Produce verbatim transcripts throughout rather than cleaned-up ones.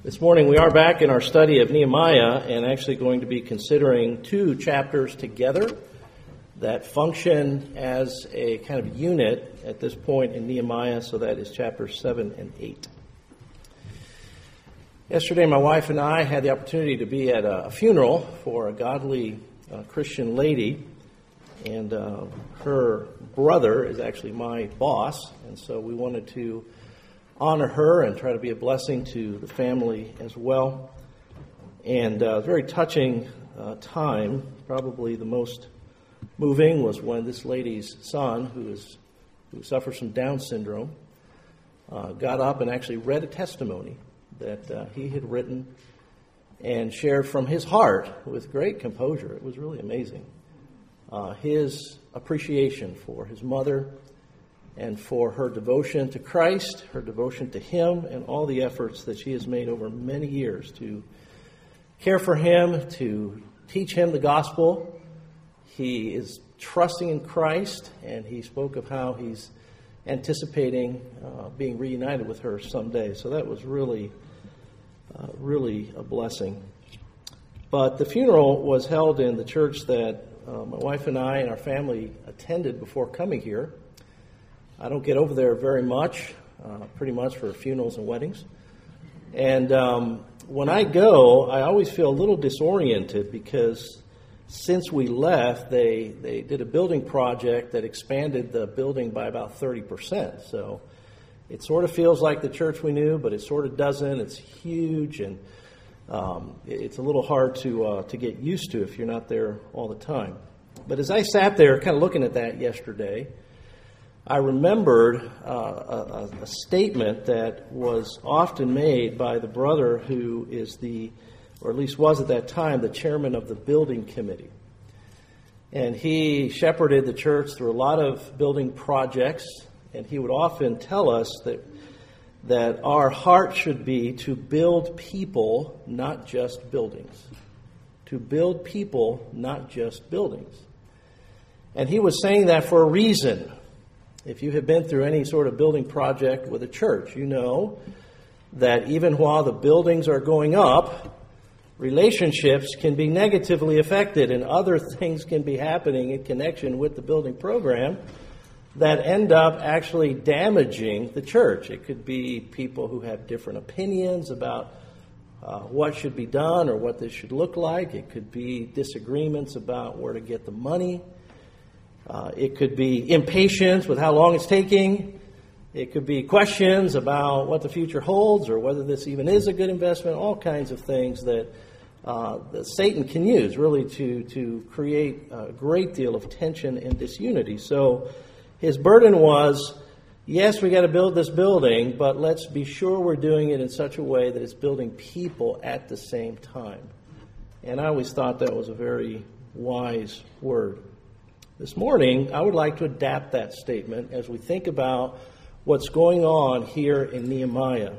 This morning we are back in our study of Nehemiah and actually going to be considering two chapters together that function as a kind of unit at this point in Nehemiah, so that is chapters seven and eight. Yesterday my wife and I had the opportunity to be at a funeral for a godly uh, Christian lady, and uh, her brother is actually my boss, and so we wanted to honor her and try to be a blessing to the family as well. And a uh, very touching uh, time. Probably the most moving was when this lady's son, who is who suffers from Down syndrome, uh, got up and actually read a testimony that uh, he had written and shared from his heart with great composure. It was really amazing. Uh, his appreciation for his mother and for her devotion to Christ, her devotion to Him, and all the efforts that she has made over many years to care for him, to teach him the gospel. He is trusting in Christ, and he spoke of how he's anticipating uh, being reunited with her someday. So that was really, uh, really a blessing. But the funeral was held in the church that uh, my wife and I and our family attended before coming here. I don't get over there very much, uh, pretty much for funerals and weddings. And um, when I go, I always feel a little disoriented because since we left, they, they did a building project that expanded the building by about thirty percent. So it sort of feels like the church we knew, but it sort of doesn't. It's huge, and um, it's a little hard to uh, to get used to if you're not there all the time. But as I sat there kind of looking at that yesterday, I remembered uh, a, a statement that was often made by the brother who is the, or at least was at that time, the chairman of the building committee. And he shepherded the church through a lot of building projects, and he would often tell us that that our heart should be to build people, not just buildings. To build people, not just buildings. And he was saying that for a reason. If you have been through any sort of building project with a church, you know that even while the buildings are going up, relationships can be negatively affected and other things can be happening in connection with the building program that end up actually damaging the church. It could be people who have different opinions about uh, what should be done or what this should look like. It could be disagreements about where to get the money. Uh, it could be impatience with how long it's taking. It could be questions about what the future holds or whether this even is a good investment, all kinds of things that, uh, that Satan can use really to, to create a great deal of tension and disunity. So his burden was, yes, we got to build this building, but let's be sure we're doing it in such a way that it's building people at the same time. And I always thought that was a very wise word. This morning, I would like to adapt that statement as we think about what's going on here in Nehemiah.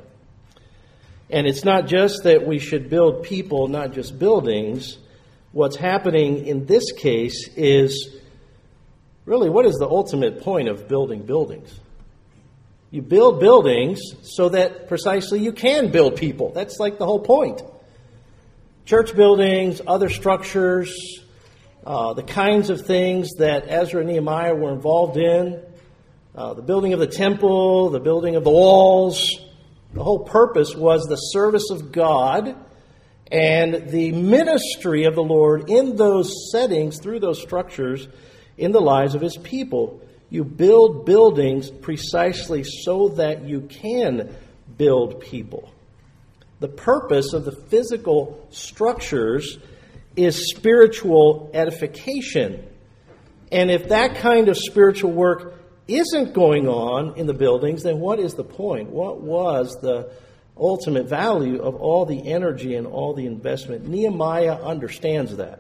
And it's not just that we should build people, not just buildings. What's happening in this case is, really, what is the ultimate point of building buildings? You build buildings so that precisely you can build people. That's like the whole point. Church buildings, other structures, Uh, the kinds of things that Ezra and Nehemiah were involved in, uh, the building of the temple, the building of the walls. The whole purpose was the service of God and the ministry of the Lord in those settings, through those structures, in the lives of His people. You build buildings precisely so that you can build people. The purpose of the physical structures is spiritual edification. And if that kind of spiritual work isn't going on in the buildings, then what is the point? What was the ultimate value of all the energy and all the investment? Nehemiah understands that.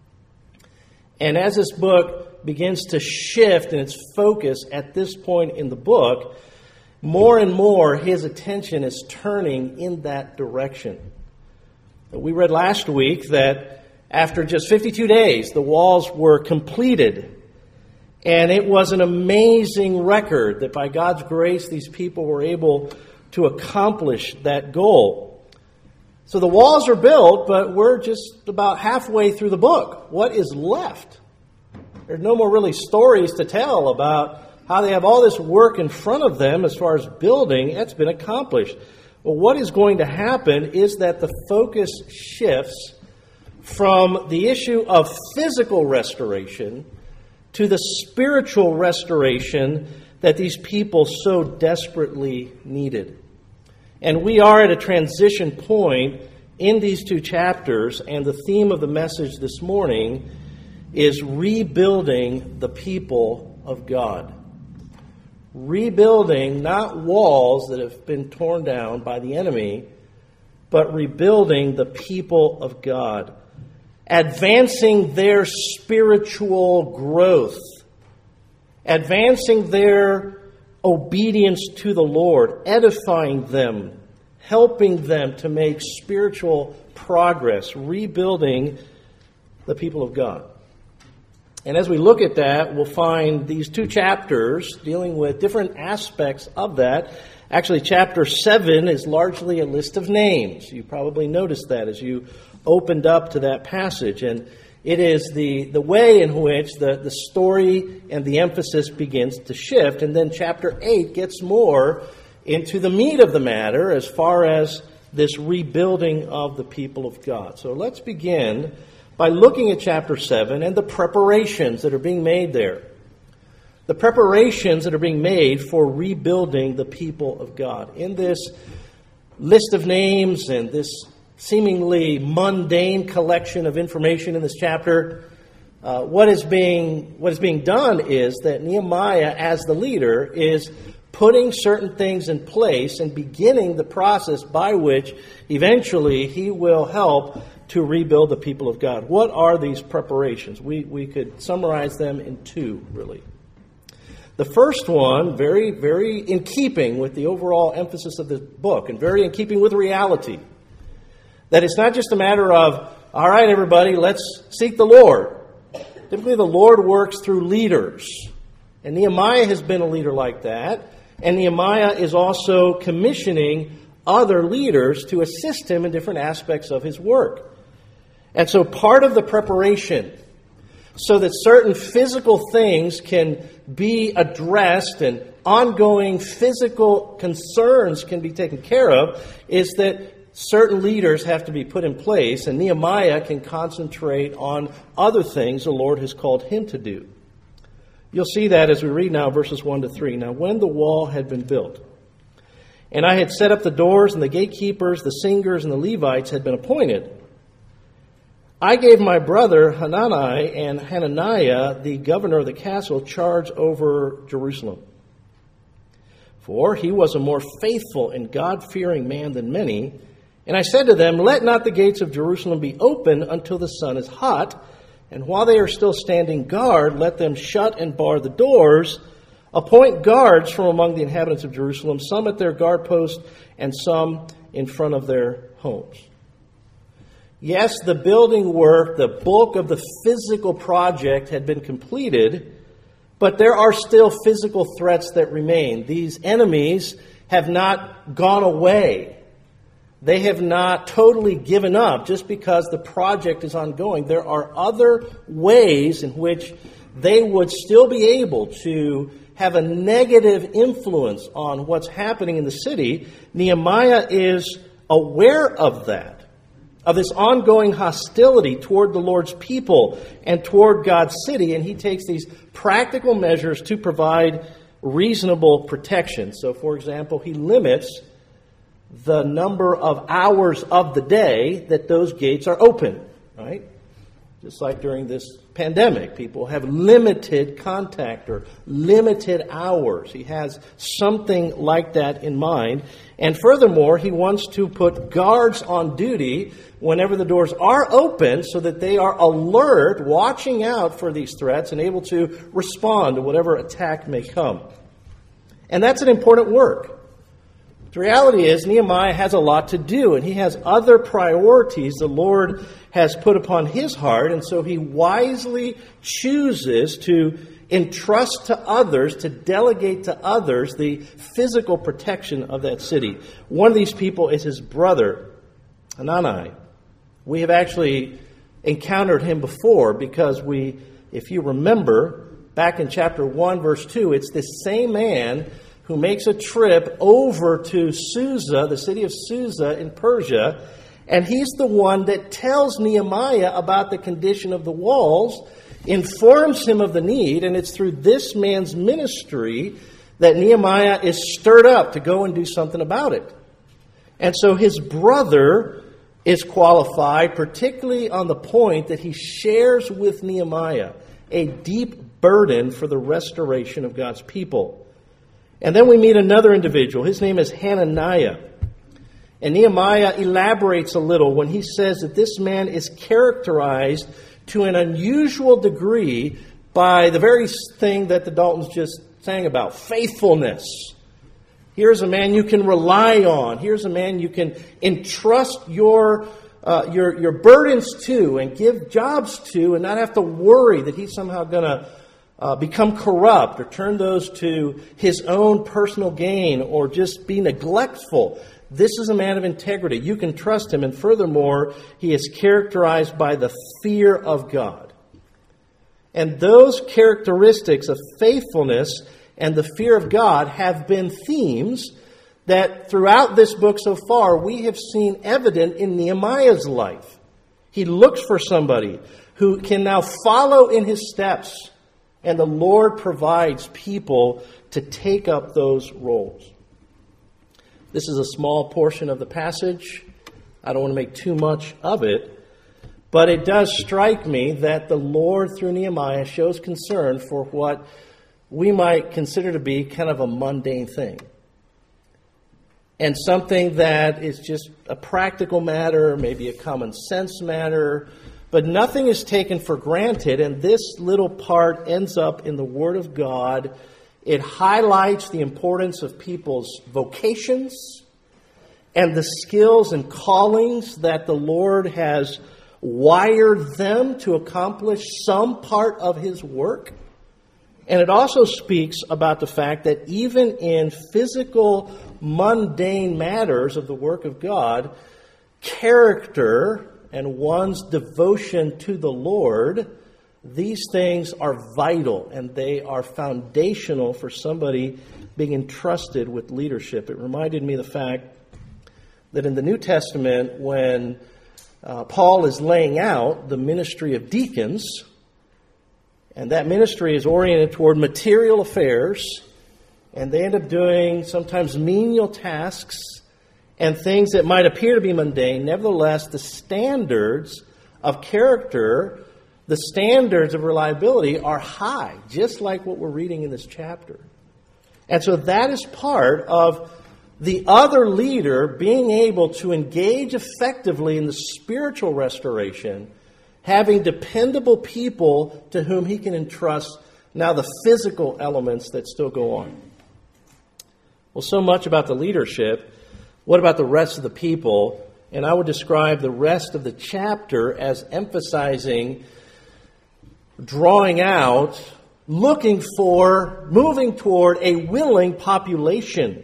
And as this book begins to shift in its focus at this point in the book, more and more his attention is turning in that direction. We read last week that after just fifty-two days, the walls were completed. And it was an amazing record that by God's grace, these people were able to accomplish that goal. So the walls are built, but we're just about halfway through the book. What is left? There's no more really stories to tell about how they have all this work in front of them as far as building. That's been accomplished. Well, what is going to happen is that the focus shifts from the issue of physical restoration to the spiritual restoration that these people so desperately needed. And we are at a transition point in these two chapters, and the theme of the message this morning is rebuilding the people of God. Rebuilding not walls that have been torn down by the enemy, but rebuilding the people of God. Advancing their spiritual growth. Advancing their obedience to the Lord, edifying them, helping them to make spiritual progress, rebuilding the people of God. And as we look at that, we'll find these two chapters dealing with different aspects of that. Actually, chapter seven is largely a list of names. You probably noticed that as you opened up to that passage. And it is the, the way in which the, the story and the emphasis begins to shift. And then chapter eight gets more into the meat of the matter as far as this rebuilding of the people of God. So let's begin by looking at chapter seven and the preparations that are being made there. The preparations that are being made for rebuilding the people of God. In this list of names and this seemingly mundane collection of information in this chapter, uh, what is being what is being done is that Nehemiah, as the leader, is putting certain things in place and beginning the process by which eventually he will help to rebuild the people of God. What are these preparations? We we could summarize them in two, really. The first one, very, very in keeping with the overall emphasis of the book and very in keeping with reality. That it's not just a matter of, all right, everybody, let's seek the Lord. Typically, the Lord works through leaders. And Nehemiah has been a leader like that. And Nehemiah is also commissioning other leaders to assist him in different aspects of his work. And so part of the preparation, so that certain physical things can be addressed and ongoing physical concerns can be taken care of, is that certain leaders have to be put in place, and Nehemiah can concentrate on other things the Lord has called him to do. You'll see that as we read now verses one to three. Now, when the wall had been built, and I had set up the doors, and the gatekeepers, the singers, and the Levites had been appointed, I gave my brother Hanani and Hananiah, the governor of the castle, charge over Jerusalem. For he was a more faithful and God-fearing man than many. And I said to them, let not the gates of Jerusalem be open until the sun is hot, and while they are still standing guard, let them shut and bar the doors. Appoint guards from among the inhabitants of Jerusalem, some at their guard post and some in front of their homes. Yes, the building work, the bulk of the physical project had been completed, but there are still physical threats that remain. These enemies have not gone away. They have not totally given up just because the project is ongoing. There are other ways in which they would still be able to have a negative influence on what's happening in the city. Nehemiah is aware of that, of this ongoing hostility toward the Lord's people and toward God's city, and he takes these practical measures to provide reasonable protection. So, for example, he limits the number of hours of the day that those gates are open, right? Just like during this pandemic, people have limited contact or limited hours. He has something like that in mind. And furthermore, he wants to put guards on duty whenever the doors are open so that they are alert, watching out for these threats and able to respond to whatever attack may come. And that's an important work. The reality is Nehemiah has a lot to do, and he has other priorities the Lord has put upon his heart, and so he wisely chooses to entrust to others, to delegate to others the physical protection of that city. One of these people is his brother, Hanani. We have actually encountered him before because we, if you remember, back in chapter one, verse two, it's this same man who makes a trip over to Susa, the city of Susa in Persia, and he's the one that tells Nehemiah about the condition of the walls, informs him of the need, and it's through this man's ministry that Nehemiah is stirred up to go and do something about it. And so his brother is qualified, particularly on the point that he shares with Nehemiah a deep burden for the restoration of God's people. And then we meet another individual. His name is Hananiah. And Nehemiah elaborates a little when he says that this man is characterized to an unusual degree by the very thing that the Daltons just sang about, faithfulness. Here's a man you can rely on. Here's a man you can entrust your uh, your your burdens to and give jobs to and not have to worry that he's somehow going to uh, become corrupt or turn those to his own personal gain or just be neglectful. This is a man of integrity. You can trust him. And furthermore, he is characterized by the fear of God. And those characteristics of faithfulness and the fear of God have been themes that throughout this book so far we have seen evident in Nehemiah's life. He looks for somebody who can now follow in his steps, and the Lord provides people to take up those roles. This is a small portion of the passage. I don't want to make too much of it, but it does strike me that the Lord, through Nehemiah, shows concern for what we might consider to be kind of a mundane thing. And something that is just a practical matter, maybe a common sense matter, but nothing is taken for granted, and this little part ends up in the Word of God. It highlights the importance of people's vocations and the skills and callings that the Lord has wired them to accomplish some part of His work. And it also speaks about the fact that even in physical, mundane matters of the work of God, character and one's devotion to the Lord, these things are vital and they are foundational for somebody being entrusted with leadership. It reminded me of the fact that in the New Testament, when uh, Paul is laying out the ministry of deacons, and that ministry is oriented toward material affairs, and they end up doing sometimes menial tasks and things that might appear to be mundane. Nevertheless, the standards of character, the standards of reliability are high, just like what we're reading in this chapter. And so that is part of the other leader being able to engage effectively in the spiritual restoration, having dependable people to whom he can entrust now the physical elements that still go on. Well, so much about the leadership. What about the rest of the people? And I would describe the rest of the chapter as emphasizing, drawing out, looking for, moving toward a willing population.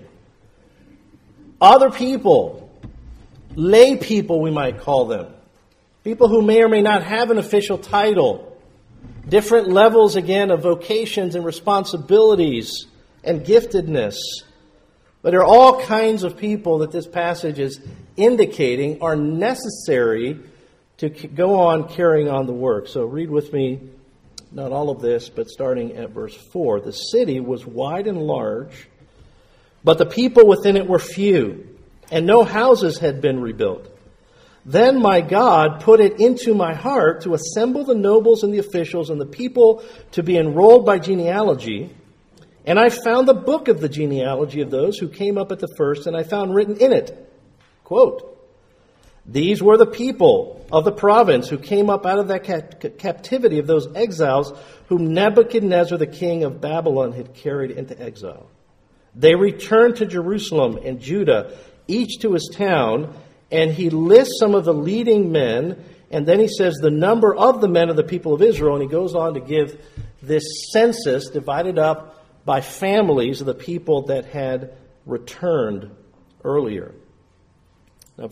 Other people, lay people we might call them. People who may or may not have an official title. Different levels, again, of vocations and responsibilities and giftedness. But there are all kinds of people that this passage is indicating are necessary to go on carrying on the work. So read with me, not all of this, but starting at verse four. The city was wide and large, but the people within it were few, and no houses had been rebuilt. Then my God put it into my heart to assemble the nobles and the officials and the people to be enrolled by genealogy. And I found the book of the genealogy of those who came up at the first, and I found written in it, quote, "These were the people of the province who came up out of that cap- captivity of those exiles whom Nebuchadnezzar, the king of Babylon, had carried into exile. They returned to Jerusalem and Judah, each to his town." And he lists some of the leading men, and then he says the number of the men of the people of Israel, and he goes on to give this census divided up by families of the people that had returned earlier. Now, verse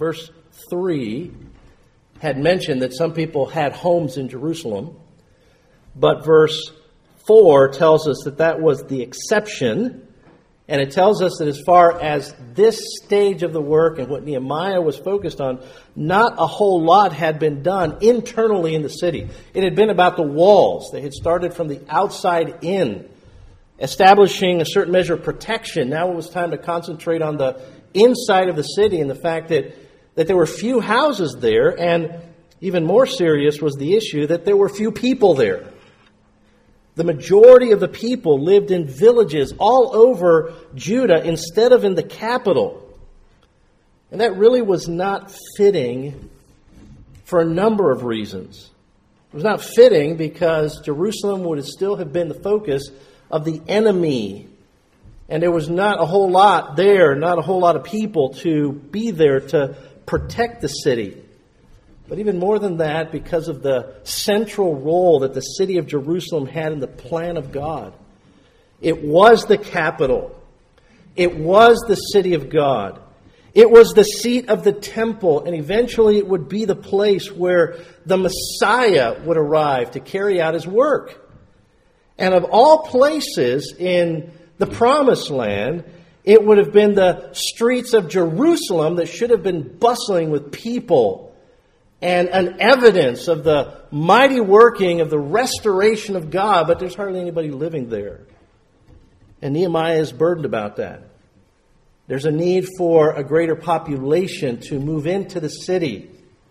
three had mentioned that some people had homes in Jerusalem, but verse four tells us that that was the exception, and it tells us that as far as this stage of the work and what Nehemiah was focused on, not a whole lot had been done internally in the city. It had been about the walls. They had started from the outside in, establishing a certain measure of protection. Now it was time to concentrate on the inside of the city and the fact that, that there were few houses there, and even more serious was the issue that there were few people there. The majority of the people lived in villages all over Judah instead of in the capital. And that really was not fitting for a number of reasons. It was not fitting because Jerusalem would still have been the focus of the enemy. And there was not a whole lot there, not a whole lot of people to be there to protect the city. But even more than that, because of the central role that the city of Jerusalem had in the plan of God. It was the capital. It was the city of God. It was the seat of the temple, and eventually it would be the place where the Messiah would arrive to carry out his work. And of all places in the Promised Land, it would have been the streets of Jerusalem that should have been bustling with people and an evidence of the mighty working of the restoration of God, but there's hardly anybody living there. And Nehemiah is burdened about that. There's a need for a greater population to move into the city.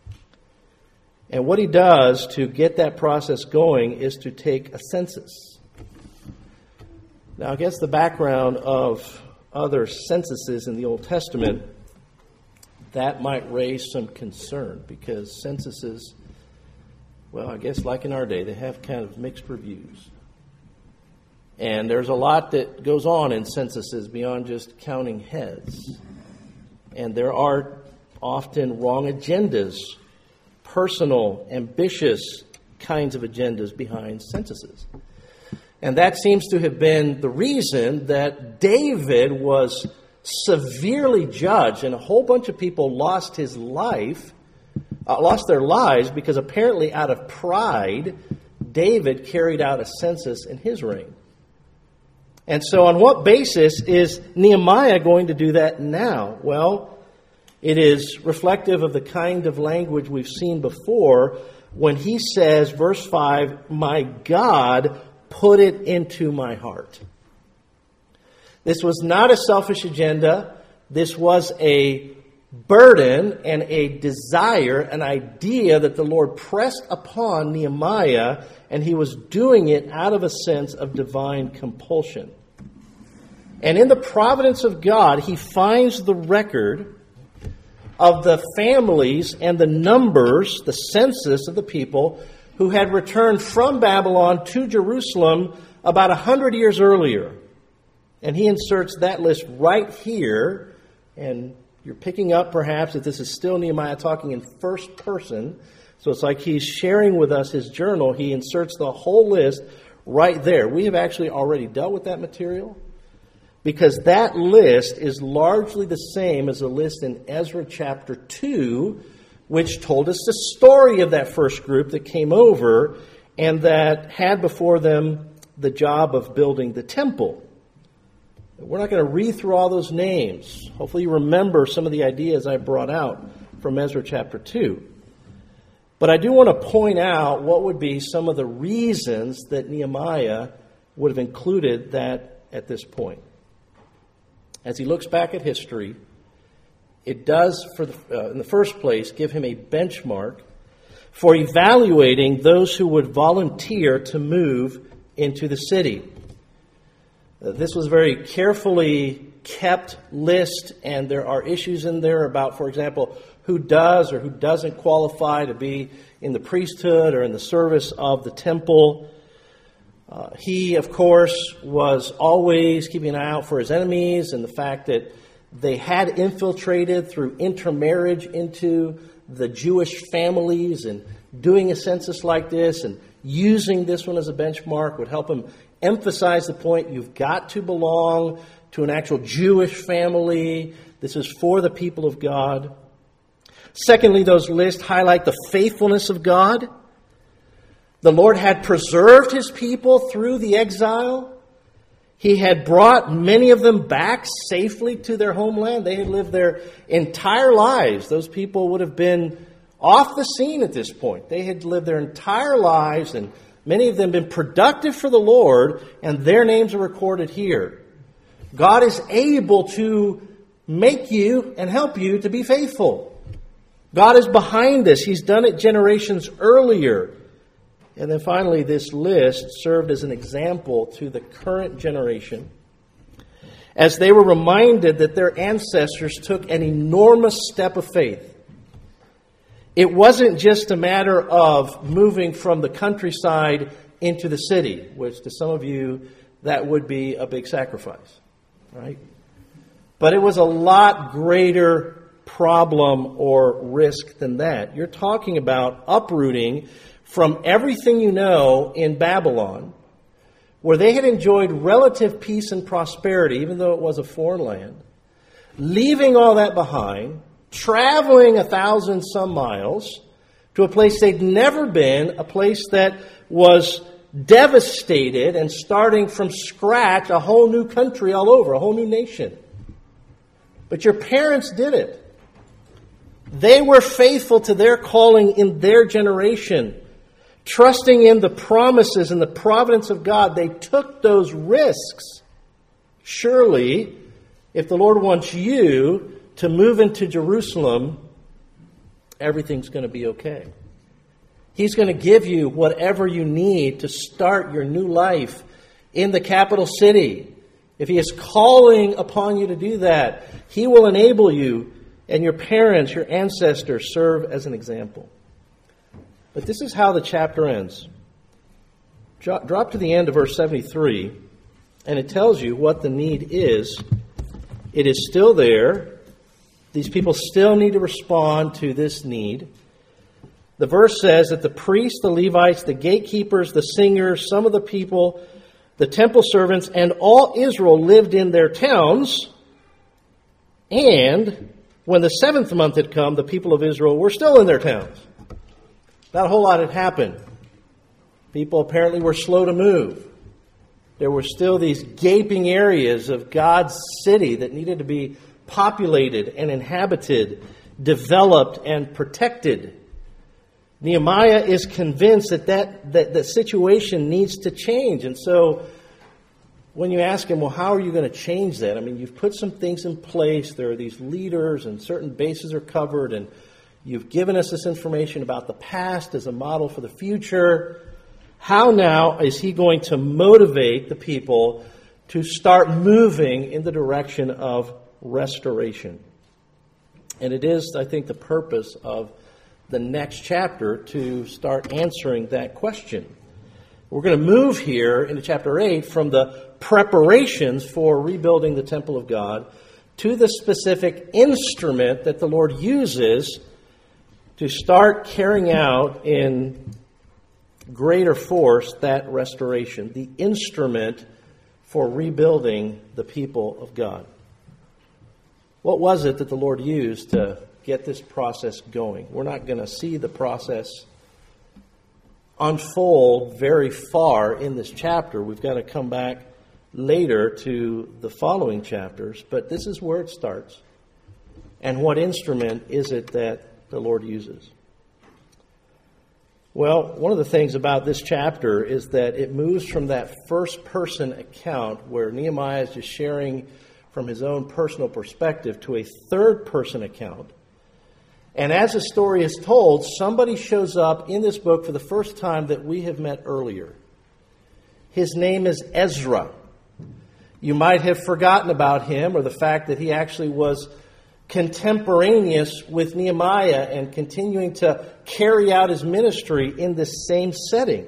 And what he does to get that process going is to take a census. Now, against the background of other censuses in the Old Testament, that might raise some concern because censuses, well, I guess like in our day, they have kind of mixed reviews. And there's a lot that goes on in censuses beyond just counting heads. And there are often wrong agendas, personal, ambitious kinds of agendas behind censuses. And that seems to have been the reason that David was severely judged, and a whole bunch of people lost his life, uh, lost their lives, because apparently out of pride, David carried out a census in his reign. And so on what basis is Nehemiah going to do that now? Well, it is reflective of the kind of language we've seen before when he says, verse five, "My God put it into my heart." This was not a selfish agenda. This was a burden and a desire, an idea that the Lord pressed upon Nehemiah, and he was doing it out of a sense of divine compulsion. And in the providence of God, he finds the record of the families and the numbers, the census of the people who had returned from Babylon to Jerusalem about a hundred years earlier. And he inserts that list right here, and you're picking up perhaps that this is still Nehemiah talking in first person. So it's like he's sharing with us his journal. He inserts the whole list right there. We have actually already dealt with that material because that list is largely the same as the list in Ezra chapter two, which told us the story of that first group that came over and that had before them the job of building the temple. We're not going to read through all those names. Hopefully you remember some of the ideas I brought out from Ezra chapter two. But I do want to point out what would be some of the reasons that Nehemiah would have included that at this point. As he looks back at history, it does, for the, uh, in the first place, give him a benchmark for evaluating those who would volunteer to move into the city. This was a very carefully kept list, and there are issues in there about, for example, who does or who doesn't qualify to be in the priesthood or in the service of the temple. Uh, he, of course, was always keeping an eye out for his enemies and the fact that they had infiltrated through intermarriage into the Jewish families, and doing a census like this and using this one as a benchmark would help him emphasize the point, you've got to belong to an actual Jewish family. This is for the people of God. Secondly, those lists highlight the faithfulness of God. The Lord had preserved his people through the exile. He had brought many of them back safely to their homeland. They had lived their entire lives. Those people would have been off the scene at this point. They had lived their entire lives, and many of them been productive for the Lord, and their names are recorded here. God is able to make you and help you to be faithful. God is behind this. He's done it generations earlier. And then finally, this list served as an example to the current generation as they were reminded that their ancestors took an enormous step of faith. It wasn't just a matter of moving from the countryside into the city, which to some of you, that would be a big sacrifice, right? But it was a lot greater problem or risk than that. You're talking about uprooting from everything you know in Babylon, where they had enjoyed relative peace and prosperity, even though it was a foreign land, leaving all that behind, traveling a thousand some miles to a place they'd never been, a place that was devastated, and starting from scratch, a whole new country all over, a whole new nation. But your parents did it. They were faithful to their calling in their generation. Trusting in the promises and the providence of God, they took those risks. Surely, if the Lord wants you to move into Jerusalem, everything's going to be okay. He's going to give you whatever you need to start your new life in the capital city. If He is calling upon you to do that, He will enable you, and your parents, your ancestors, serve as an example. But this is how the chapter ends. Drop to the end of verse seventy-three, and it tells you what the need is. It is still there. These people still need to respond to this need. The verse says that the priests, the Levites, the gatekeepers, the singers, some of the people, the temple servants, and all Israel lived in their towns. And when the seventh month had come, the people of Israel were still in their towns. Not a whole lot had happened. People apparently were slow to move. There were still these gaping areas of God's city that needed to be populated and inhabited, developed and protected. Nehemiah is convinced that that, that the situation needs to change. And so when you ask him, well, how are you going to change that? I mean, you've put some things in place. There are these leaders and certain bases are covered, and you've given us this information about the past as a model for the future. How now is he going to motivate the people to start moving in the direction of restoration? And it is, I think, the purpose of the next chapter to start answering that question. We're going to move here into chapter eight from the preparations for rebuilding the temple of God to the specific instrument that the Lord uses to start carrying out in greater force that restoration, the instrument for rebuilding the people of God. What was it that the Lord used to get this process going? We're not going to see the process unfold very far in this chapter. We've got to come back later to the following chapters, but this is where it starts. And what instrument is it that the Lord uses? Well, one of the things about this chapter is that it moves from that first person account where Nehemiah is just sharing from his own personal perspective to a third person account. And as the story is told, somebody shows up in this book for the first time that we have met earlier. His name is Ezra. You might have forgotten about him, or the fact that he actually was contemporaneous with Nehemiah and continuing to carry out his ministry in this same setting.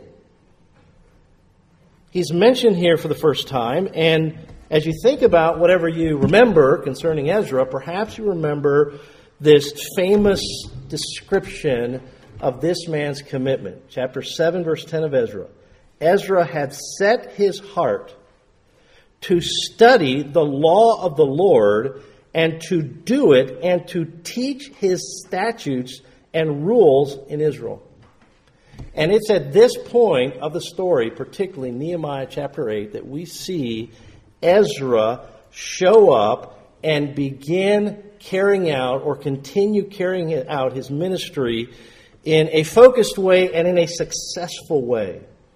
He's mentioned here for the first time, and as you think about whatever you remember concerning Ezra, perhaps you remember this famous description of this man's commitment. Chapter seven, verse ten of Ezra. Ezra had set his heart to study the law of the Lord and to do it and to teach his statutes and rules in Israel. And it's at this point of the story, particularly Nehemiah chapter eight, that we see Ezra show up and begin carrying out or continue carrying out his ministry in a focused way and in a successful way.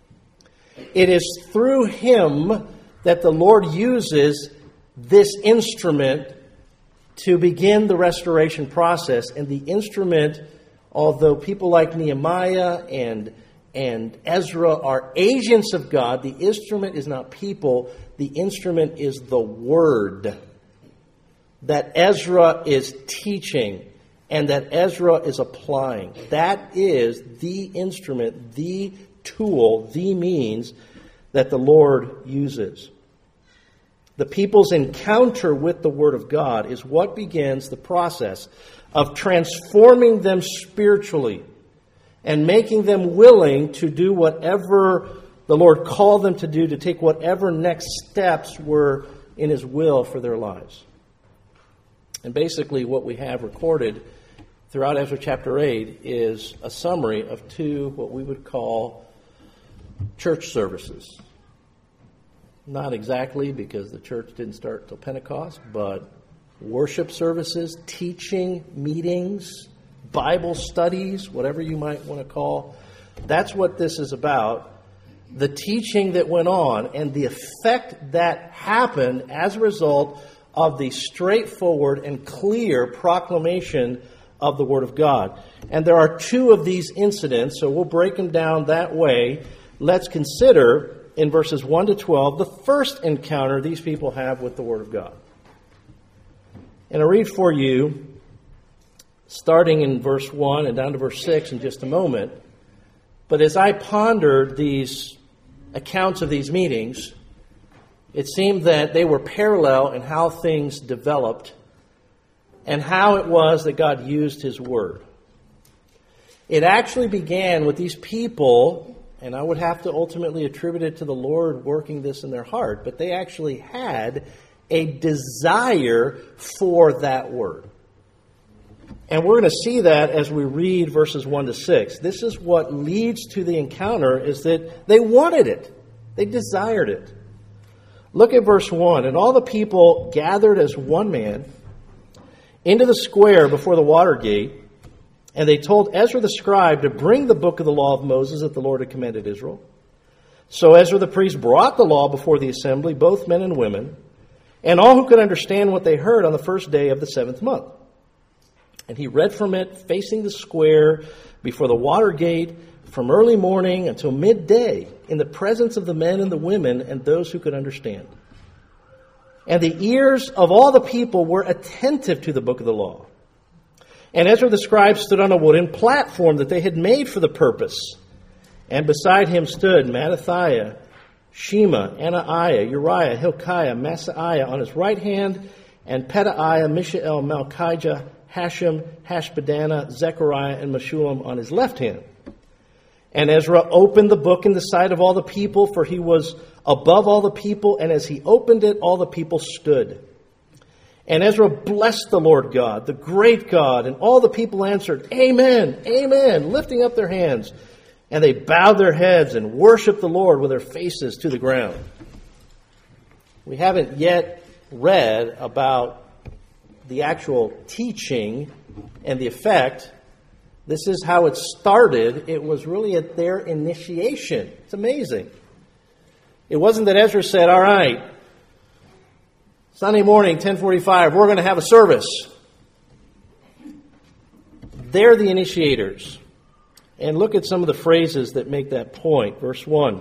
It is through him that the Lord uses this instrument to begin the restoration process. And the instrument, although people like Nehemiah and, and Ezra are agents of God, the instrument is not people. The instrument is the Word that Ezra is teaching and that Ezra is applying. That is the instrument, the tool, the means that the Lord uses. The people's encounter with the Word of God is what begins the process of transforming them spiritually and making them willing to do whatever the Lord called them to do, to take whatever next steps were in His will for their lives. And basically what we have recorded throughout Ezra chapter eight is a summary of two, what we would call church services. Not exactly, because the church didn't start till Pentecost, but worship services, teaching, meetings, Bible studies, whatever you might want to call. That's what this is about. The teaching that went on and the effect that happened as a result of the straightforward and clear proclamation of the Word of God. And there are two of these incidents, so we'll break them down that way. Let's consider in verses one to twelve the first encounter these people have with the Word of God. And I'll read for you, starting in verse one and down to verse six in just a moment. But as I pondered these accounts of these meetings, it seemed that they were parallel in how things developed and how it was that God used His Word. It actually began with these people, and I would have to ultimately attribute it to the Lord working this in their heart, but they actually had a desire for that Word. And we're going to see that as we read verses one to six. This is what leads to the encounter, is that they wanted it. They desired it. Look at verse one. And all the people gathered as one man into the square before the water gate, and they told Ezra the scribe to bring the book of the law of Moses that the Lord had commanded Israel. So Ezra the priest brought the law before the assembly, both men and women, and all who could understand what they heard on the first day of the seventh month. And he read from it, facing the square before the water gate, from early morning until midday, in the presence of the men and the women and those who could understand. And the ears of all the people were attentive to the book of the law. And Ezra the scribe stood on a wooden platform that they had made for the purpose. And beside him stood Mattithiah, Shema, Anaiah, Uriah, Hilkiah, Maaseiah on his right hand, and Pedaiah, Mishael, Malchijah, Hashem, Hashbaddanah, Zechariah, and Meshullam on his left hand. And Ezra opened the book in the sight of all the people, for he was above all the people, and as he opened it, all the people stood. And Ezra blessed the Lord God, the great God, and all the people answered, Amen, Amen, lifting up their hands. And they bowed their heads and worshiped the Lord with their faces to the ground. We haven't yet read about the actual teaching and the effect. This is how it started. It was really at their initiation. It's amazing. It wasn't that Ezra said, all right, Sunday morning, ten forty-five, we're going to have a service. They're the initiators. And look at some of the phrases that make that point. Verse one.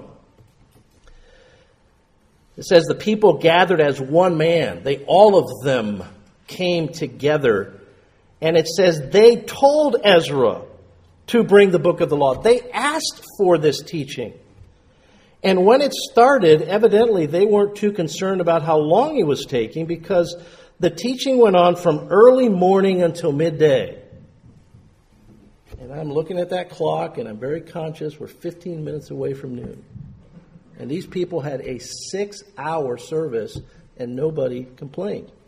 It says, the people gathered as one man. They, all of them, came together. And it says they told Ezra to bring the book of the law. They asked for this teaching. And when it started, evidently they weren't too concerned about how long it was taking, because the teaching went on from early morning until midday. And I'm looking at that clock, and I'm very conscious we're fifteen minutes away from noon. And these people had a six-hour service, and nobody complained.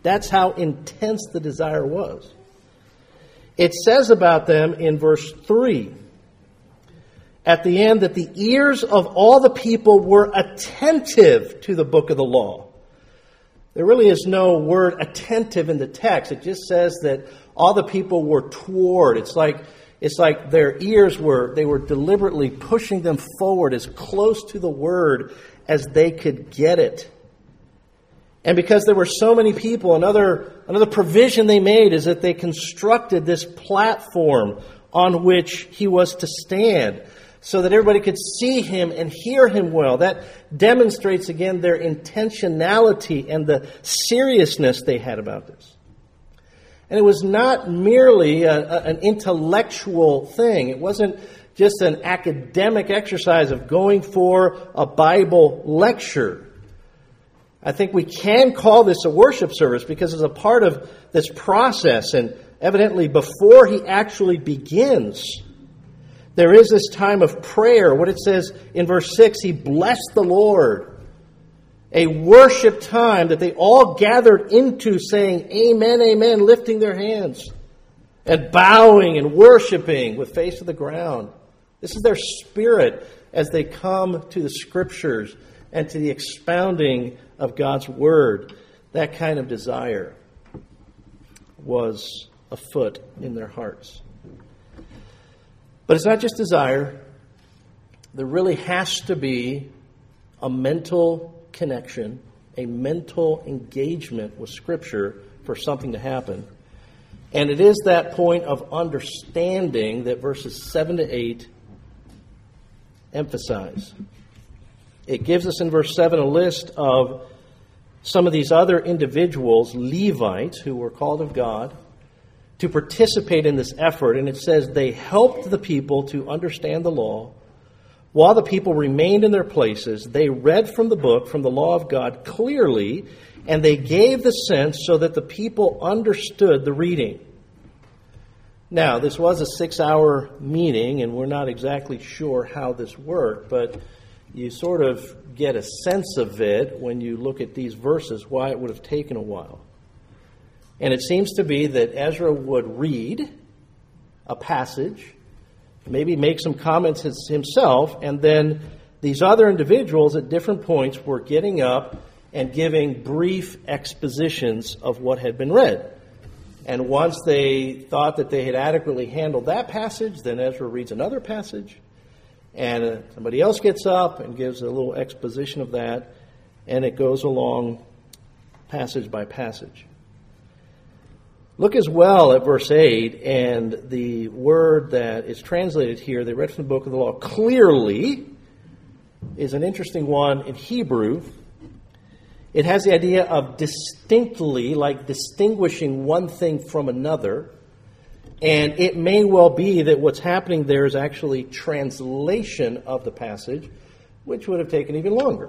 That's how intense the desire was. It says about them in verse three, at the end, that the ears of all the people were attentive to the book of the law. There really is no word attentive in the text. It just says that all the people were toward. It's like it's like their ears were, they were deliberately pushing them forward as close to the word as they could get it. And because there were so many people, another, another provision they made is that they constructed this platform on which he was to stand so that everybody could see him and hear him well. That demonstrates again their intentionality and the seriousness they had about this. And it was not merely a, a, an intellectual thing. It wasn't just an academic exercise of going for a Bible lecture. I think we can call this a worship service because it's a part of this process. And evidently before he actually begins, there is this time of prayer. What it says in verse six, he blessed the Lord. A worship time that they all gathered into saying, amen, amen, lifting their hands and bowing and worshiping with face to the ground. This is their spirit as they come to the Scriptures and to the expounding of God's Word. That kind of desire was afoot in their hearts. But it's not just desire. There really has to be a mental connection, a mental engagement with Scripture for something to happen. And it is that point of understanding that verses seven to eight emphasize. It gives us in verse seven a list of some of these other individuals, Levites, who were called of God, to participate in this effort. And it says they helped the people to understand the law. While the people remained in their places, they read from the book, from the law of God, clearly, and they gave the sense so that the people understood the reading. Now, this was a six-hour meeting, and we're not exactly sure how this worked, but you sort of get a sense of it when you look at these verses, why it would have taken a while. And it seems to be that Ezra would read a passage, maybe make some comments himself, and then these other individuals at different points were getting up and giving brief expositions of what had been read. And once they thought that they had adequately handled that passage, then Ezra reads another passage, and somebody else gets up and gives a little exposition of that, and it goes along passage by passage. Look as well at verse eight, and the word that is translated here, they read from the book of the law, clearly, is an interesting one in Hebrew. It has the idea of distinctly, like distinguishing one thing from another. And it may well be that what's happening there is actually translation of the passage, which would have taken even longer.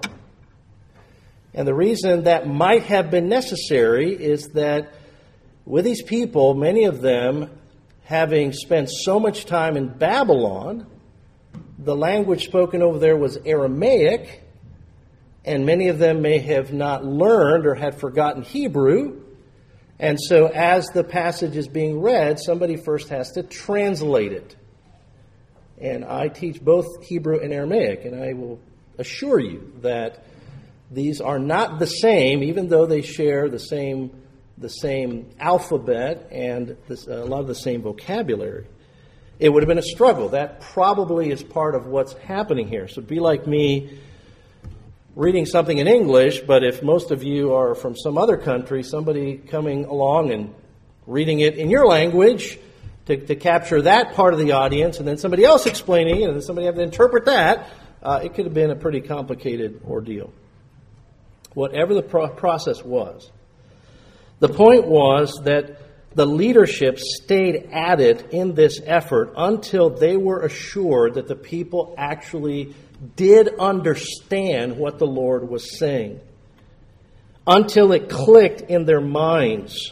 And the reason that might have been necessary is that with these people, many of them having spent so much time in Babylon, the language spoken over there was Aramaic, and many of them may have not learned or had forgotten Hebrew. And so as the passage is being read, somebody first has to translate it. And I teach both Hebrew and Aramaic, and I will assure you that these are not the same, even though they share the same the same alphabet and this, uh, a lot of the same vocabulary. It would have been a struggle. That probably is part of what's happening here. So it'd be like me reading something in English, but if most of you are from some other country, somebody coming along and reading it in your language to, to capture that part of the audience, and then somebody else explaining it, and then somebody have to interpret that, uh, it could have been a pretty complicated ordeal. Whatever the pro- process was, the point was that the leadership stayed at it in this effort until they were assured that the people actually did understand what the Lord was saying, until it clicked in their minds.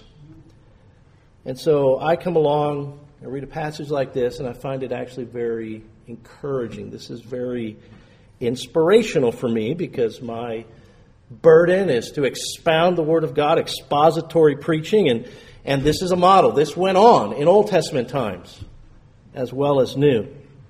And so I come along and read a passage like this, and I find it actually very encouraging. This is very inspirational for me because my burden is to expound the Word of God, expository preaching, and, and this is a model. This went on in Old Testament times as well as New.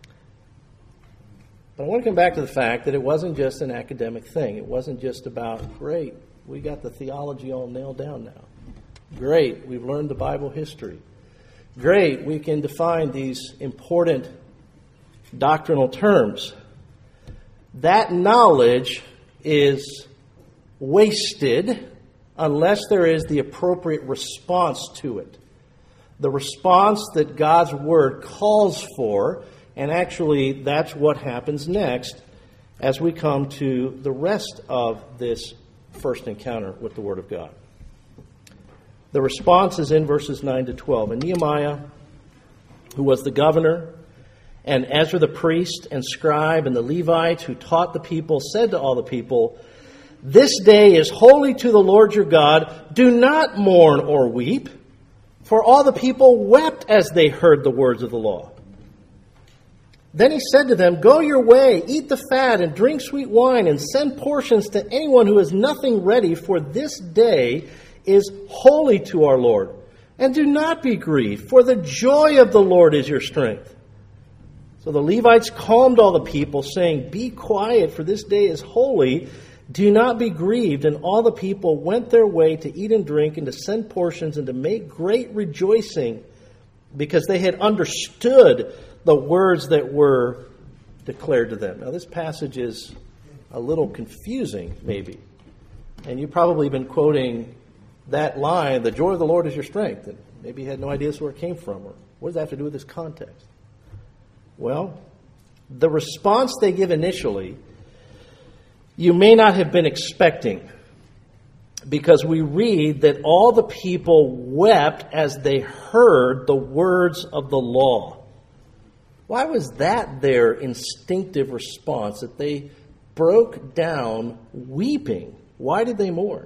But I want to come back to the fact that it wasn't just an academic thing. It wasn't just about, great, we got the theology all nailed down now. Great, we've learned the Bible history. Great, we can define these important doctrinal terms. That knowledge is wasted unless there is the appropriate response to it. The response that God's Word calls for, and actually that's what happens next as we come to the rest of this first encounter with the Word of God. The response is in verses nine to twelve. And Nehemiah, who was the governor, and Ezra the priest and scribe and the Levites who taught the people, said to all the people, "This day is holy to the Lord your God. Do not mourn or weep." For all the people wept as they heard the words of the law. Then he said to them, "Go your way, eat the fat and drink sweet wine, and send portions to anyone who has nothing ready, for this day is holy to our Lord. And do not be grieved, for the joy of the Lord is your strength." So the Levites calmed all the people, saying, "Be quiet, for this day is holy. Do not be grieved." And all the people went their way to eat and drink, and to send portions, and to make great rejoicing, because they had understood the words that were declared to them. Now, this passage is a little confusing, maybe. And you've probably been quoting that line, "The joy of the Lord is your strength." And maybe you had no idea where it came from, or what does that have to do with this context? Well, the response they give initially, you may not have been expecting, because we read that all the people wept as they heard the words of the law. Why was that their instinctive response, that they broke down weeping? Why did they mourn?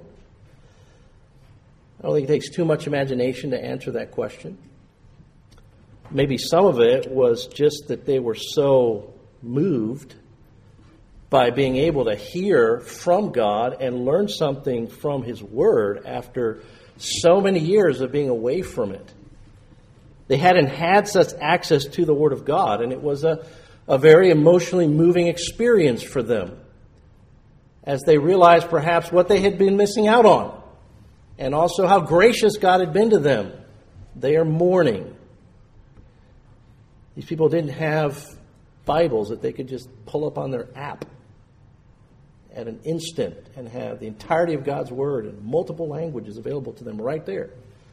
I don't think it takes too much imagination to answer that question. Maybe some of it was just that they were so moved by being able to hear from God and learn something from His Word after so many years of being away from it. They hadn't had such access to the Word of God, and it was a, a very emotionally moving experience for them as they realized perhaps what they had been missing out on, and also how gracious God had been to them. They are mourning. These people didn't have Bibles that they could just pull up on their app at an instant and have the entirety of God's Word in multiple languages available to them right there.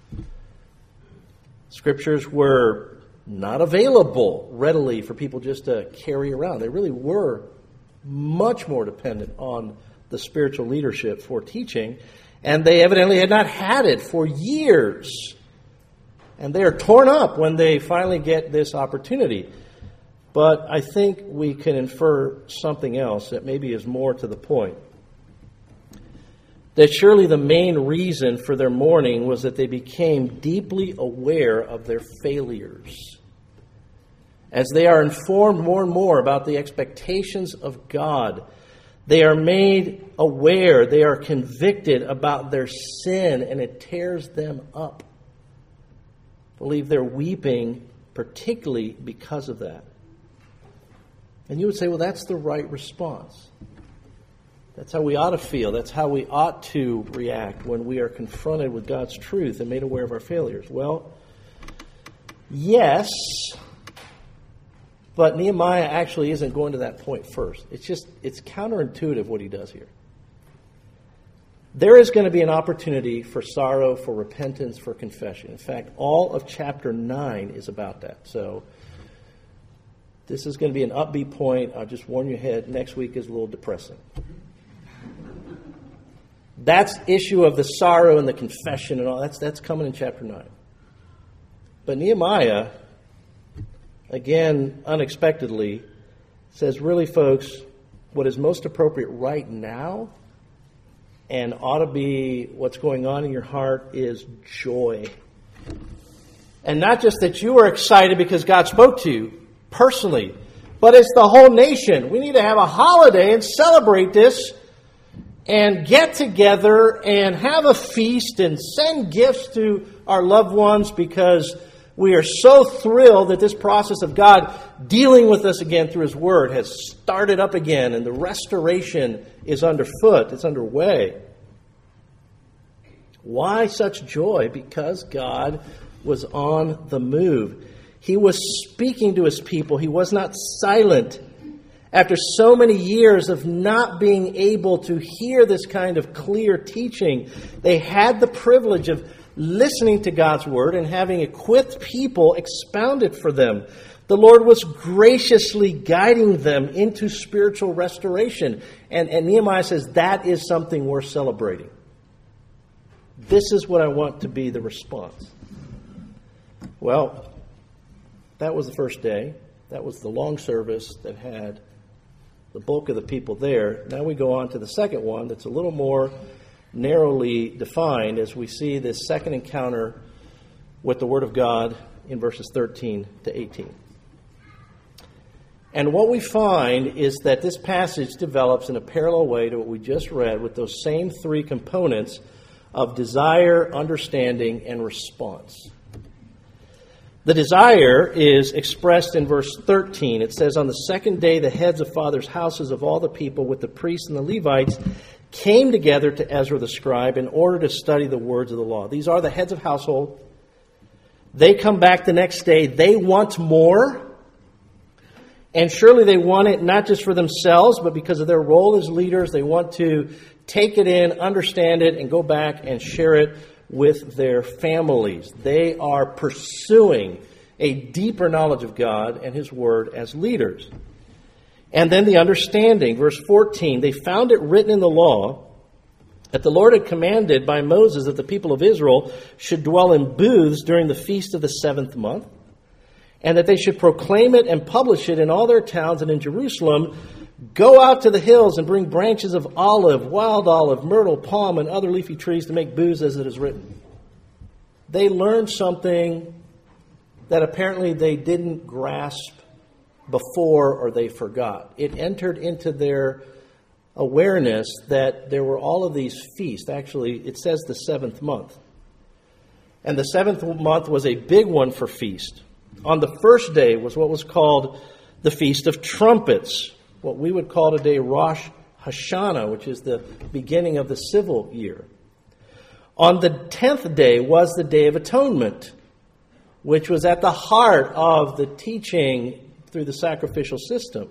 Scriptures were not available readily for people just to carry around. They really were much more dependent on the spiritual leadership for teaching, and they evidently had not had it for years. And they are torn up when they finally get this opportunity. But I think we can infer something else that maybe is more to the point. That surely the main reason for their mourning was that they became deeply aware of their failures. As they are informed more and more about the expectations of God, they are made aware, they are convicted about their sin, and it tears them up. I believe they're weeping particularly because of that. And you would say, well, that's the right response. That's how we ought to feel. That's how we ought to react when we are confronted with God's truth and made aware of our failures. Well, yes, but Nehemiah actually isn't going to that point first. It's just, it's counterintuitive what he does here. There is going to be an opportunity for sorrow, for repentance, for confession. In fact, all of chapter nine is about that. So this is going to be an upbeat point. I'll just warn you ahead. Next week is a little depressing. That's issue of the sorrow and the confession and all. That's, that's coming in chapter nine. But Nehemiah, again, unexpectedly, says, really, folks, what is most appropriate right now and ought to be what's going on in your heart is joy. And not just that you are excited because God spoke to you personally, but it's the whole nation. We need to have a holiday and celebrate this and get together and have a feast and send gifts to our loved ones because we are so thrilled that this process of God dealing with us again through His Word has started up again and the restoration is underfoot, it's underway. Why such joy? Because God was on the move. He was speaking to His people. He was not silent. After so many years of not being able to hear this kind of clear teaching, they had the privilege of listening to God's Word and having equipped people expound it for them. The Lord was graciously guiding them into spiritual restoration. And, and Nehemiah says that is something worth celebrating. This is what I want to be the response. Well, that was the first day. That was the long service that had the bulk of the people there. Now we go on to the second one that's a little more narrowly defined as we see this second encounter with the Word of God in verses thirteen to eighteen. And what we find is that this passage develops in a parallel way to what we just read with those same three components of desire, understanding, and response. The desire is expressed in verse thirteen. It says, "On the second day, the heads of fathers' houses of all the people with the priests and the Levites came together to Ezra the scribe in order to study the words of the law." These are the heads of household. They come back the next day. They want more. And surely they want it not just for themselves, but because of their role as leaders. They want to take it in, understand it, and go back and share it with their families. They are pursuing a deeper knowledge of God and His Word as leaders. And then the understanding, verse fourteen, "They found it written in the law that the Lord had commanded by Moses that the people of Israel should dwell in booths during the feast of the seventh month, and that they should proclaim it and publish it in all their towns and in Jerusalem. Go out to the hills and bring branches of olive, wild olive, myrtle, palm, and other leafy trees to make booths as it is written." They learned something that apparently they didn't grasp before or they forgot. It entered into their awareness that there were all of these feasts. Actually, it says the seventh month. And the seventh month was a big one for feast. On the first day was what was called the Feast of Trumpets, what we would call today Rosh Hashanah, which is the beginning of the civil year. On the tenth day was the Day of Atonement, which was at the heart of the teaching through the sacrificial system.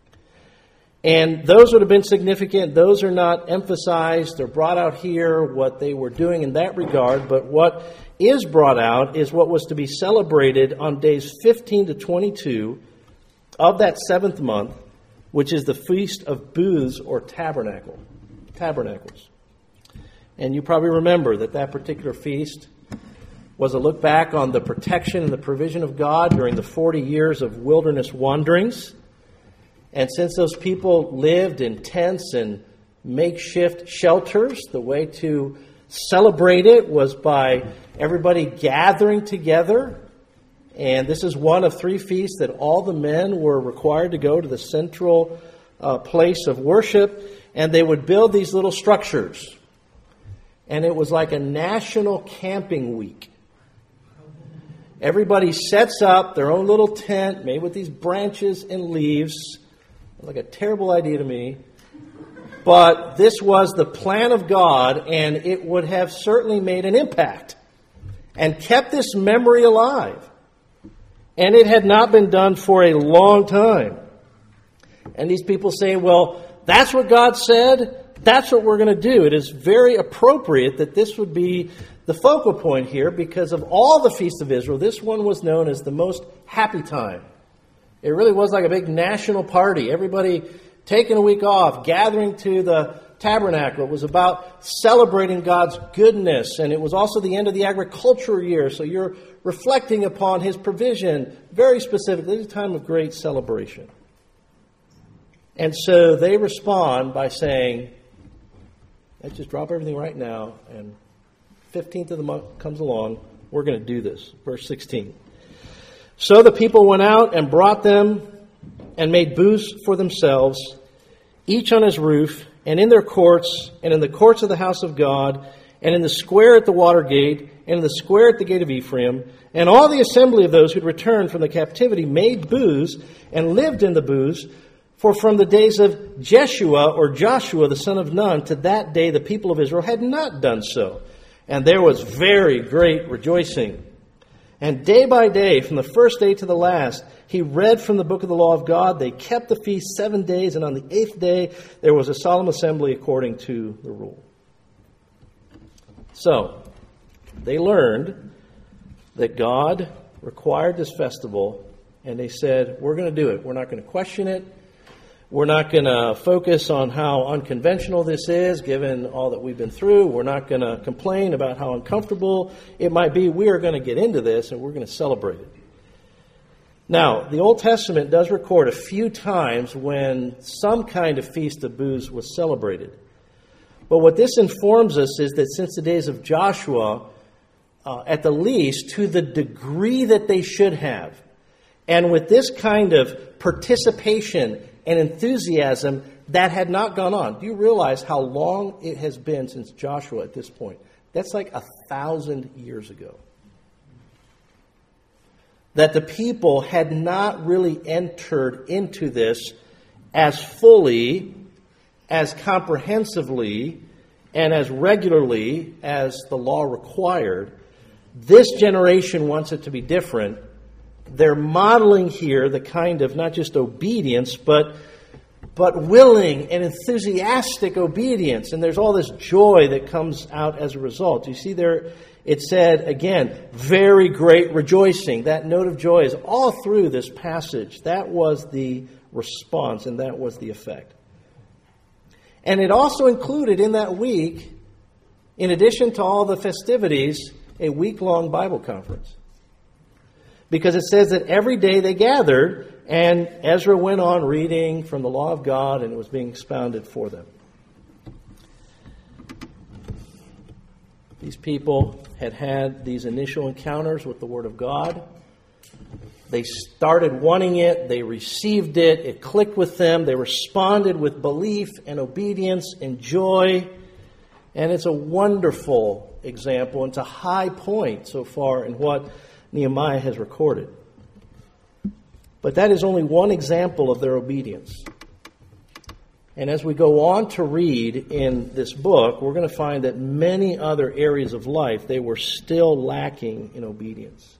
And those would have been significant. Those are not emphasized or brought out here, what they were doing in that regard. But what is brought out is what was to be celebrated on days fifteen to twenty-two of that seventh month, which is the Feast of Booths or Tabernacle, Tabernacles. And you probably remember that that particular feast was a look back on the protection and the provision of God during the forty years of wilderness wanderings. And since those people lived in tents and makeshift shelters, the way to celebrate it was by everybody gathering together. And this is one of three feasts that all the men were required to go to the central uh, place of worship. And they would build these little structures. And it was like a national camping week. Everybody sets up their own little tent made with these branches and leaves. Like a terrible idea to me. But this was the plan of God, and it would have certainly made an impact and kept this memory alive. And it had not been done for a long time. And these people say, well, that's what God said. That's what we're going to do. It is very appropriate that this would be the focal point here, because of all the feasts of Israel, this one was known as the most happy time. It really was like a big national party. Everybody taking a week off, gathering to the tabernacle. It was about celebrating God's goodness. And it was also the end of the agricultural year. So you're reflecting upon His provision very specifically. It's a time of great celebration. And so they respond by saying, let's just drop everything right now. And fifteenth of the month comes along. We're going to do this. Verse sixteen. So the people went out and brought them and made booths for themselves, each on his roof, and in their courts, and in the courts of the house of God, and in the square at the water gate, and in the square at the gate of Ephraim, and all the assembly of those who had returned from the captivity made booths and lived in the booths. For from the days of Jeshua, or Joshua, the son of Nun, to that day the people of Israel had not done so. And there was very great rejoicing. And day by day, from the first day to the last, he read from the book of the law of God. They kept the feast seven days, and on the eighth day there was a solemn assembly according to the rule. So, they learned that God required this festival, and they said, we're going to do it. We're not going to question it. We're not going to focus on how unconventional this is, given all that we've been through. We're not going to complain about how uncomfortable it might be. We are going to get into this, and we're going to celebrate it. Now, the Old Testament does record a few times when some kind of Feast of Booths was celebrated. But what this informs us is that since the days of Joshua, uh, at the least, to the degree that they should have, and with this kind of participation and enthusiasm, that had not gone on. Do you realize how long it has been since Joshua at this point? That's like a thousand years ago. That the people had not really entered into this as fully, as comprehensively, and as regularly as the law required. This generation wants it to be different. They're modeling here the kind of not just obedience, but but willing and enthusiastic obedience. And there's all this joy that comes out as a result. You see there, it said, again, very great rejoicing. That note of joy is all through this passage. That was the response, and that was the effect. And it also included in that week, in addition to all the festivities, a week-long Bible conference. Because it says that every day they gathered, and Ezra went on reading from the law of God, and it was being expounded for them. These people had had these initial encounters with the Word of God. They started wanting it. They received it. It clicked with them. They responded with belief and obedience and joy. And it's a wonderful example. It's a high point so far in what Nehemiah has recorded. But that is only one example of their obedience. And as we go on to read in this book, we're going to find that many other areas of life, they were still lacking in obedience.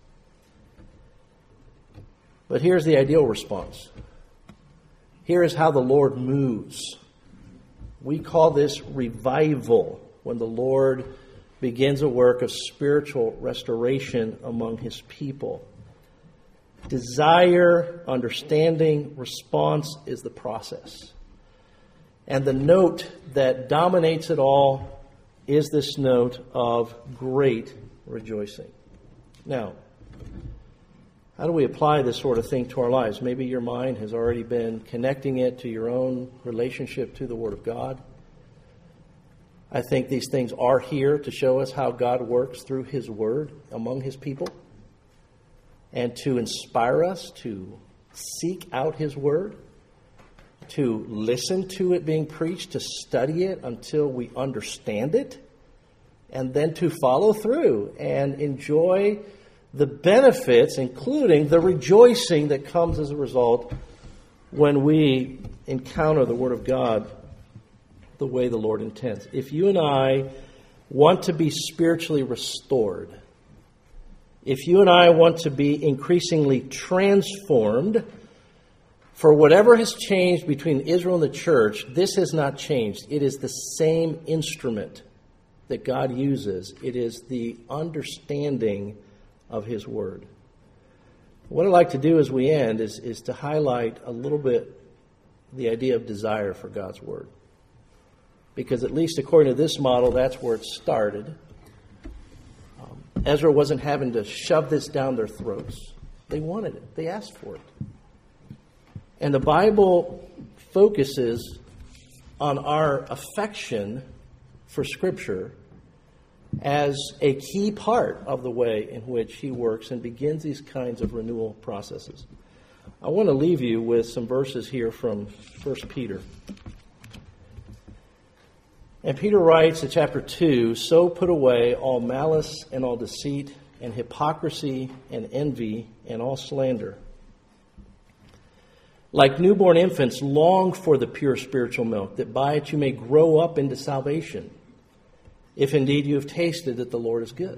But here's the ideal response. Here is how the Lord moves. We call this revival, when the Lord begins a work of spiritual restoration among His people. Desire, understanding, response is the process. And the note that dominates it all is this note of great rejoicing. Now, how do we apply this sort of thing to our lives? Maybe your mind has already been connecting it to your own relationship to the Word of God. I think these things are here to show us how God works through His Word among His people, and to inspire us to seek out His Word, to listen to it being preached, to study it until we understand it, and then to follow through and enjoy the benefits, including the rejoicing that comes as a result when we encounter the Word of God the way the Lord intends. If you and I want to be spiritually restored, if you and I want to be increasingly transformed, for whatever has changed between Israel and the church, this has not changed. It is the same instrument that God uses. It is the understanding of His Word. What I'd like to do as we end is, is to highlight a little bit the idea of desire for God's Word. Because at least according to this model, that's where it started. Um, Ezra wasn't having to shove this down their throats. They wanted it. They asked for it. And the Bible focuses on our affection for Scripture as a key part of the way in which He works and begins these kinds of renewal processes. I want to leave you with some verses here from First Peter. And Peter writes in chapter two, "So put away all malice and all deceit and hypocrisy and envy and all slander. Like newborn infants, long for the pure spiritual milk, that by it you may grow up into salvation, if indeed you have tasted that the Lord is good."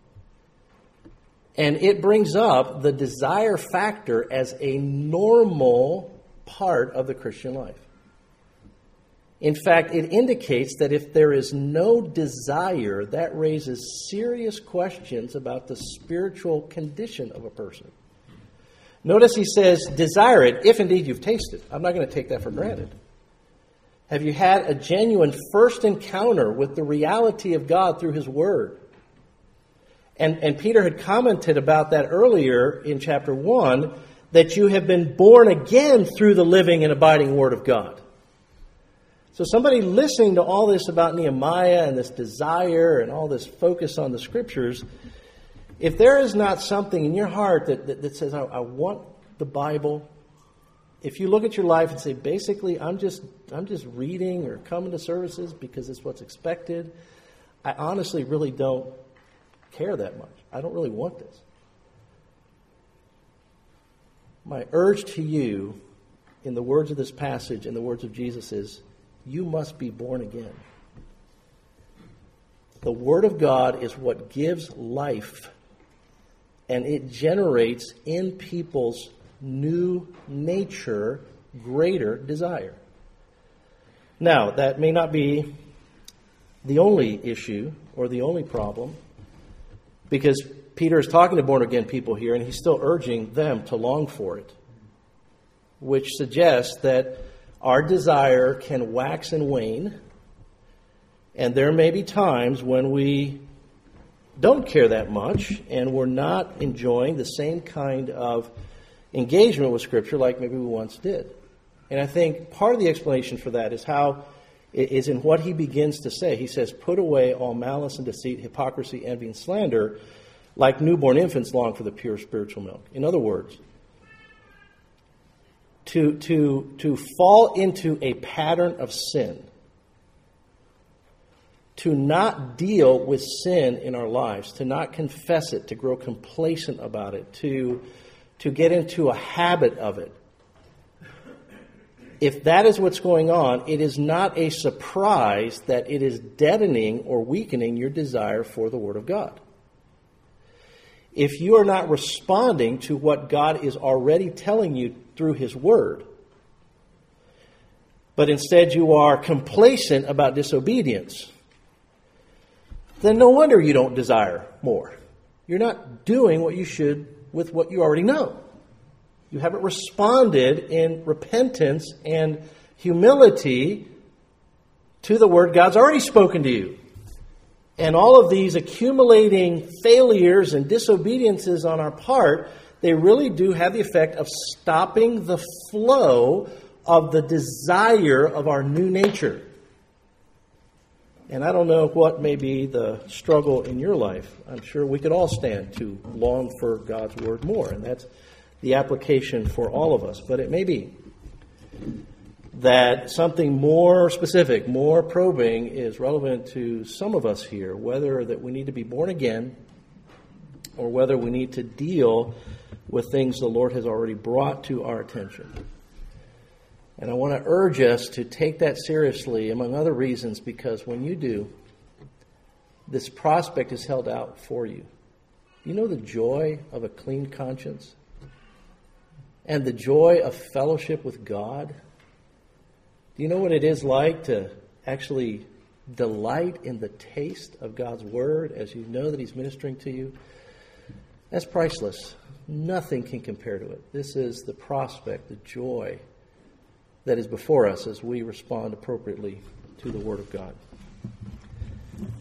And it brings up the desire factor as a normal part of the Christian life. In fact, it indicates that if there is no desire, that raises serious questions about the spiritual condition of a person. Notice he says, desire it, if indeed you've tasted. I'm not going to take that for granted. Have you had a genuine first encounter with the reality of God through His Word? And, and Peter had commented about that earlier in chapter one, that you have been born again through the living and abiding Word of God. So somebody listening to all this about Nehemiah and this desire and all this focus on the Scriptures, if there is not something in your heart that, that, that says, I, I want the Bible, if you look at your life and say, basically, I'm just I'm just reading or coming to services because it's what's expected, I honestly really don't care that much. I don't really want this. My urge to you, in the words of this passage, in the words of Jesus, is you must be born again. The Word of God is what gives life, and it generates in people's new nature greater desire. Now, that may not be the only issue or the only problem, because Peter is talking to born-again people here, and he's still urging them to long for it, which suggests that our desire can wax and wane, and there may be times when we don't care that much, and we're not enjoying the same kind of engagement with Scripture like maybe we once did. And I think part of the explanation for that is how is in what he begins to say. He says, "Put away all malice and deceit, hypocrisy, envy, and slander, like newborn infants long for the pure spiritual milk." In other words, to, to, to fall into a pattern of sin, to not deal with sin in our lives, to not confess it, to grow complacent about it, to, to get into a habit of it. If that is what's going on, it is not a surprise that it is deadening or weakening your desire for the Word of God. If you are not responding to what God is already telling you through His Word, but instead you are complacent about disobedience, then no wonder you don't desire more. You're not doing what you should with what you already know. You haven't responded in repentance and humility to the word God's already spoken to you. And all of these accumulating failures and disobediences on our part, they really do have the effect of stopping the flow of the desire of our new nature. And I don't know what may be the struggle in your life. I'm sure we could all stand to long for God's Word more, and that's the application for all of us. But it may be that something more specific, more probing is relevant to some of us here, whether that we need to be born again or whether we need to deal with things the Lord has already brought to our attention. And I want to urge us to take that seriously, among other reasons, because when you do, this prospect is held out for you. You know the joy of a clean conscience? And the joy of fellowship with God? Do you know what it is like to actually delight in the taste of God's Word as you know that He's ministering to you? That's priceless. Nothing can compare to it. This is the prospect, the joy that is before us as we respond appropriately to the Word of God.